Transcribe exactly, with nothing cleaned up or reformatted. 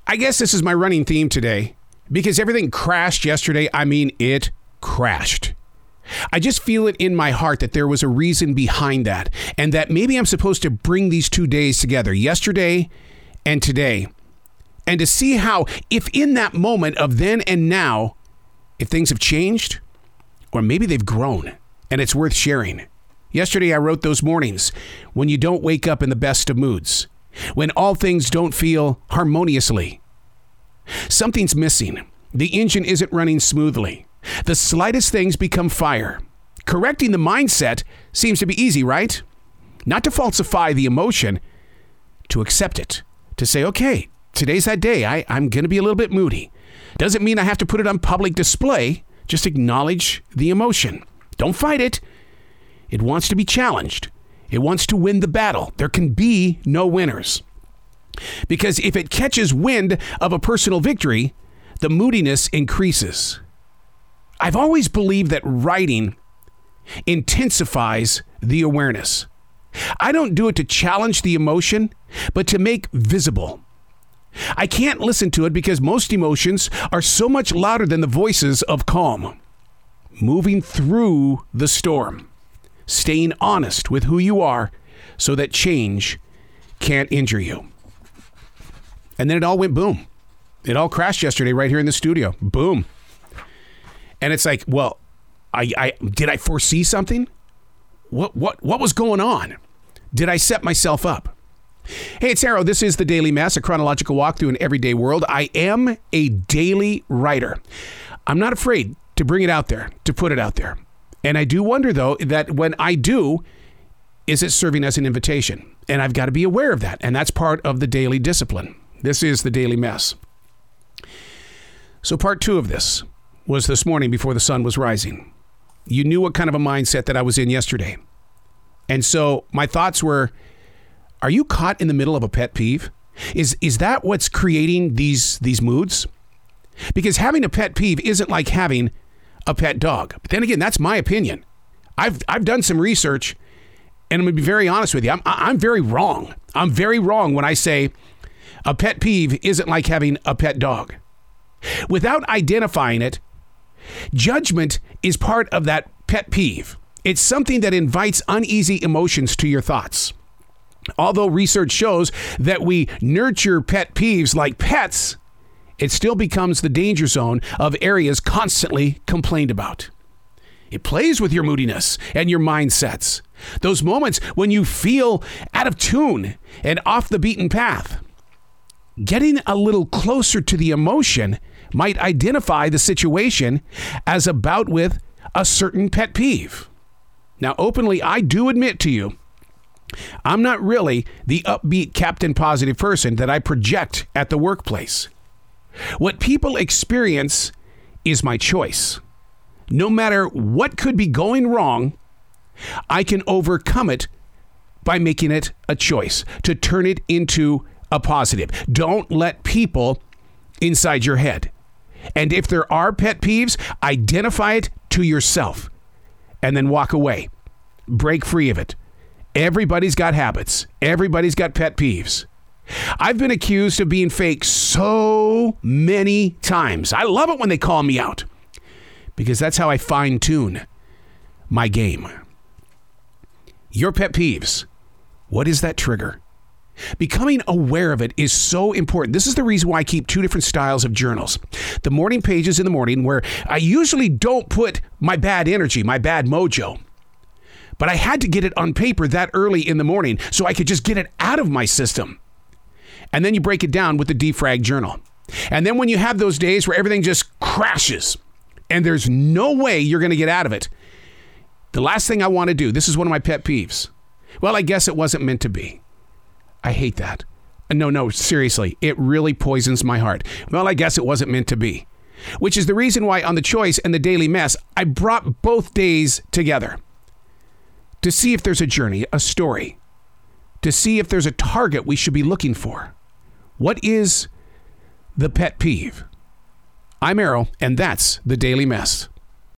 I guess this is my running theme today because everything crashed yesterday. I mean, it crashed. I just feel it in my heart that there was a reason behind that and that maybe I'm supposed to bring these two days together, yesterday and today, and to see how, if in that moment of then and now, if things have changed or maybe they've grown and it's worth sharing. Yesterday, I wrote those mornings when you don't wake up in the best of moods, when all things don't feel harmoniously. Something's missing. The engine isn't running smoothly. The slightest things become fire. Correcting the mindset seems to be easy, right? Not to falsify the emotion, to accept it, to say, okay, today's that day. I, I'm going to be a little bit moody. Doesn't mean I have to put it on public display. Just acknowledge the emotion. Don't fight it. It wants to be challenged. It wants to win the battle. There can be no winners. Because if it catches wind of a personal victory, the moodiness increases. I've always believed that writing intensifies the awareness. I don't do it to challenge the emotion, but to make visible. I can't listen to it because most emotions are so much louder than the voices of calm. Moving through the storm, staying honest with who you are so that change can't injure you. And then it all went boom. It all crashed yesterday right here in the studio. Boom. And it's like, well, I, I did I foresee something? What what what was going on? Did I set myself up? Hey, it's Arrow. This is The Daily Mess, a chronological walk through an everyday world. I am a daily writer. I'm not afraid to bring it out there, to put it out there. And I do wonder, though, that when I do, is it serving as an invitation? And I've got to be aware of that. And that's part of the daily discipline. This is The Daily Mess. So part two of this was this morning before the sun was rising. You knew what kind of a mindset that I was in yesterday. And so my thoughts were, are you caught in the middle of a pet peeve? Is is that what's creating these these moods? Because having a pet peeve isn't like having a pet dog. But then again, that's my opinion. I've I've done some research, and I'm going to be very honest with you. I'm I'm very wrong. I'm very wrong when I say a pet peeve isn't like having a pet dog. Without identifying it, judgment is part of that pet peeve. It's something that invites uneasy emotions to your thoughts. Although research shows that we nurture pet peeves like pets, it still becomes the danger zone of areas constantly complained about. It plays with your moodiness and your mindsets. Those moments when you feel out of tune and off the beaten path. Getting a little closer to the emotion might identify the situation as a bout with a certain pet peeve. Now, openly, I do admit to you, I'm not really the upbeat Captain Positive person that I project at the workplace. What people experience is my choice. No matter what could be going wrong, I can overcome it by making it a choice to turn it into a positive. Don't let people inside your head. And if there are pet peeves, identify it to yourself and then walk away. Break free of it. Everybody's got habits. Everybody's got pet peeves. I've been accused of being fake so many times. I love it when they call me out because that's how I fine tune my game. Your pet peeves. What is that trigger? Becoming aware of it is so important. This is the reason why I keep two different styles of journals. The morning pages in the morning where I usually don't put my bad energy, my bad mojo. But I had to get it on paper that early in the morning so I could just get it out of my system. And then you break it down with the defrag journal. And then when you have those days where everything just crashes and there's no way you're going to get out of it, the last thing I want to do, this is one of my pet peeves. Well, I guess it wasn't meant to be. I hate that. No, no, seriously, it really poisons my heart. Well, I guess it wasn't meant to be. Which is the reason why on the Choice and the Daily Mess, I brought both days together to see if there's a journey, a story, to see if there's a target we should be looking for. What is the pet peeve? I'm Arrow, and that's the Daily Mess.